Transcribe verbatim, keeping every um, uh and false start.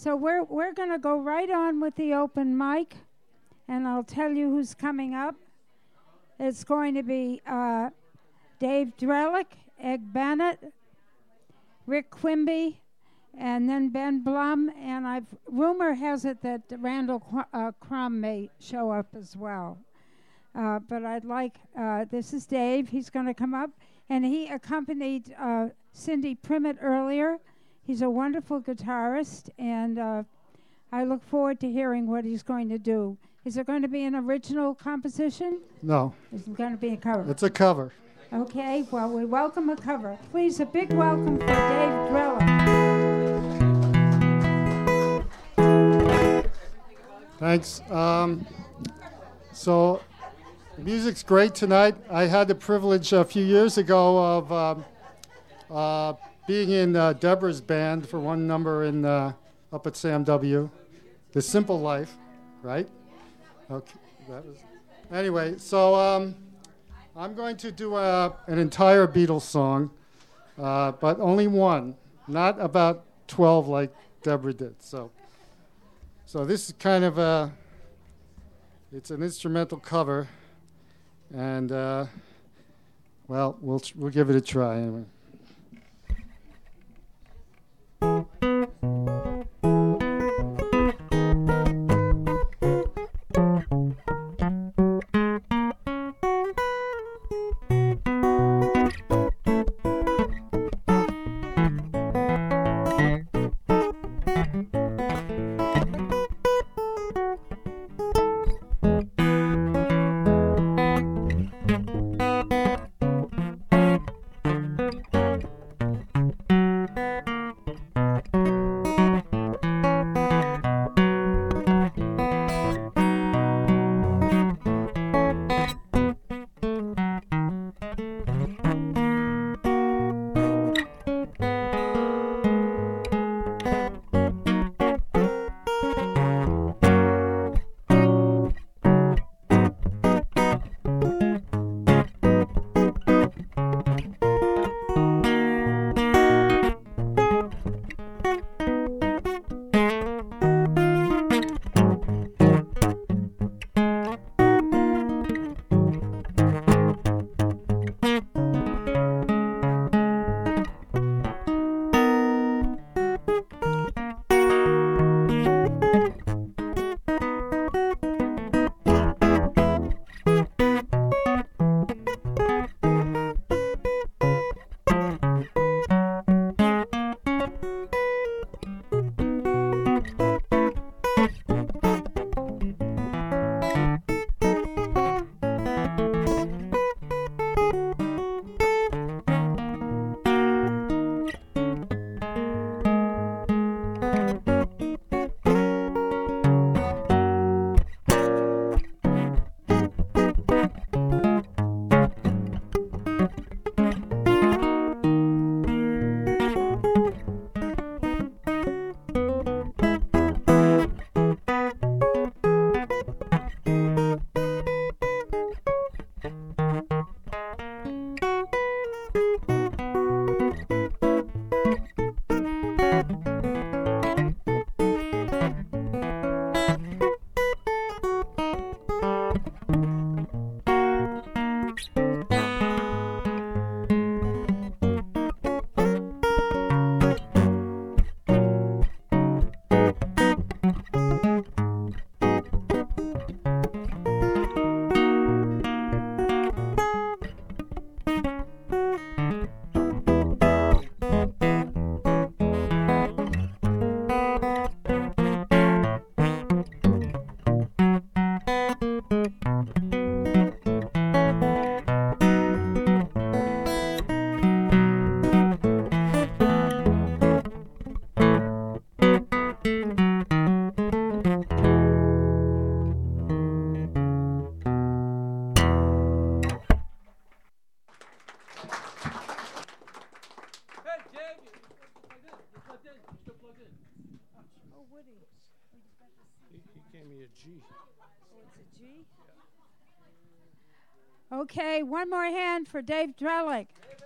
So we're we're going to go right on with the open mic, and I'll tell you who's coming up. It's going to be uh, Dave Drellick, Egg Bennett, Rick Quimby, and then Ben Blum. And I've rumor has it that Randall Qu- uh, Crum may show up as well. Uh, but I'd like, uh, this is Dave. He's going to come up. And he accompanied uh, Cindy Primmett earlier. He's a wonderful guitarist, and uh, I look forward to hearing what he's going to do. Is there going to be an original composition? No. Is it going to be a cover? It's a cover. Okay, well, we welcome a cover. Please, a big welcome for Dave Drellick. Thanks. Um, so, the music's great tonight. I had the privilege a few years ago of um, uh, being in uh, Deborah's band for one number in uh, up at Sam W. The Simple Life, right? Okay. That was. Anyway, so um, I'm going to do a, an entire Beatles song, uh, but only one, not about twelve like Deborah did. So, so this is kind of a. It's an instrumental cover, and uh, well, we'll tr- we'll give it a try anyway. Okay, one more hand for Dave Drellick.